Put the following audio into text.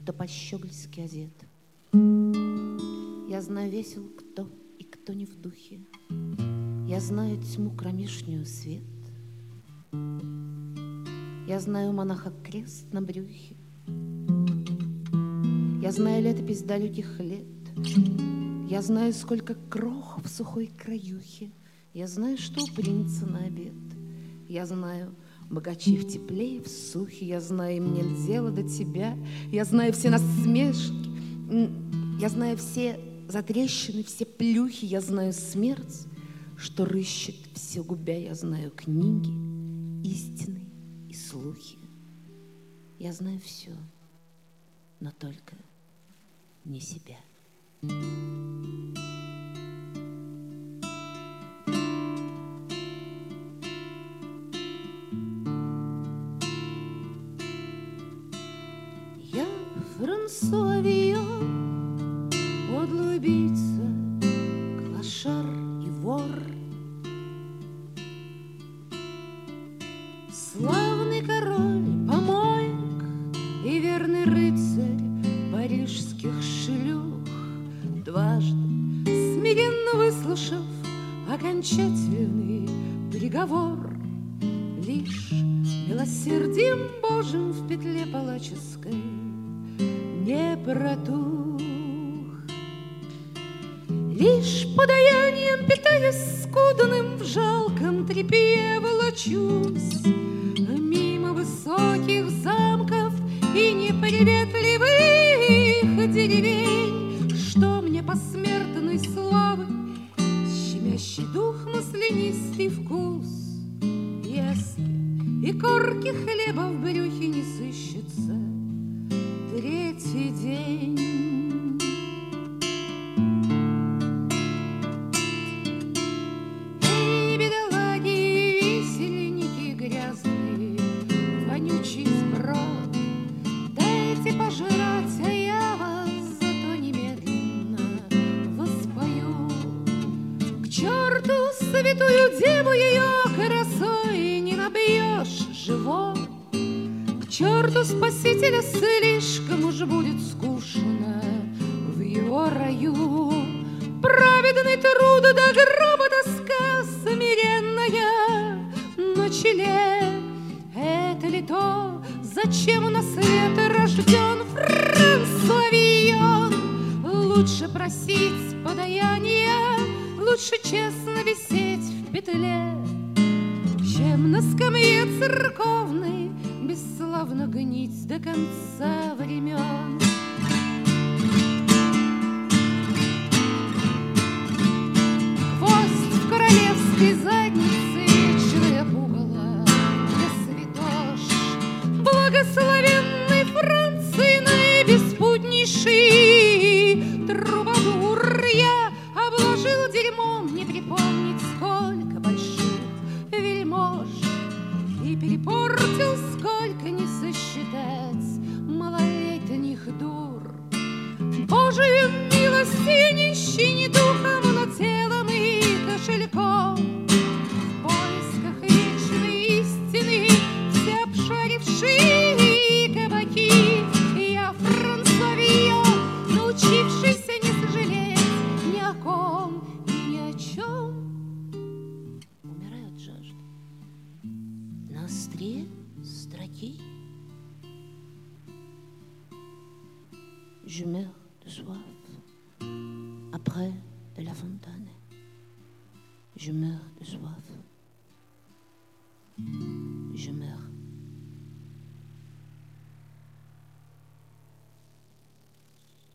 кто по-щегольски одет. Я знаю весел кто и кто не в духе. Я знаю тьму кромешнюю свет. Я знаю монаха крест на брюхе. Я знаю летопись далеких лет. Я знаю, сколько крох в сухой краюхе. Я знаю, что у принца на обед. Я знаю, богачи в тепле и в сухе. Я знаю, им нет дела до тебя. Я знаю все насмешки. Я знаю все затрещины, все плюхи. Я знаю смерть, что рыщет все губя. Я знаю книги, истины и слухи. Я знаю все, но только не себя. Я Франсуа Вийон, подлый убийца, клошар и вор, славный король помоек и верный рыцарь парижских шлюх. Дважды смиренно выслушав окончательный приговор, лишь милосердием Божьим в петле палаческой не протух. Лишь подаянием, питаясь скудным, в жалком тряпье волочусь мимо высоких замков и неприветливых деревень, что мне посмертной славы щемящий дух, маслянистый вкус, если и корки хлеба в брюхе не сыщется третий день. Эй, бедолаги, висельники грязные, вонючий сброд, дайте пожрать, а я вас зато немедленно воспою. К черту святую деву, ее красой не набьешь живот. К черту спасителя, слишком уж будет скучно в его раю. Праведный труд до гроба тоска смиренная на челе. Это ли то, зачем на свет рожден Франсуа Вийон? Лучше просить подаяния, лучше честно висеть в петле, чем на скамье церковной бесславно гнить до конца времен. Гвоздь в королевской заднице, вечное пугало для святош. Благословенной Франции наибеспутнейший трубадур я обложил дерьмом, не припомнить сколько больших вельмож, и перепортил сколько не сосчитать малолетних дур. Божию милость я нищий не духом, но телом и кошельком. В поисках вечной истины все обшарившие кабаки. Я Франсуа Вийон, научившийся не сожалеть ни о ком и ни о чем. Умираю от жажды на острие строки. Je meurs de soif après de la fontaine. Je meurs de soif